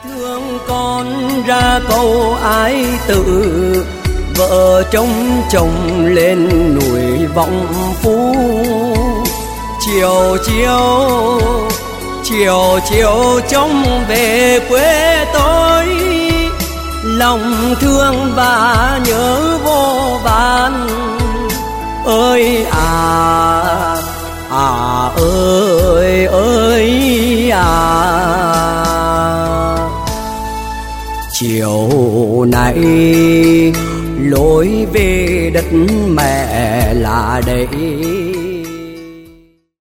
thương con ra câu ái tự, vợ trông chồng lên núi vọng phú. Chiều chiều trông về quê tôi, lòng thương và nhớ vô vàn. Ơi ơi ơi chiều nay lối về đất mẹ là đây.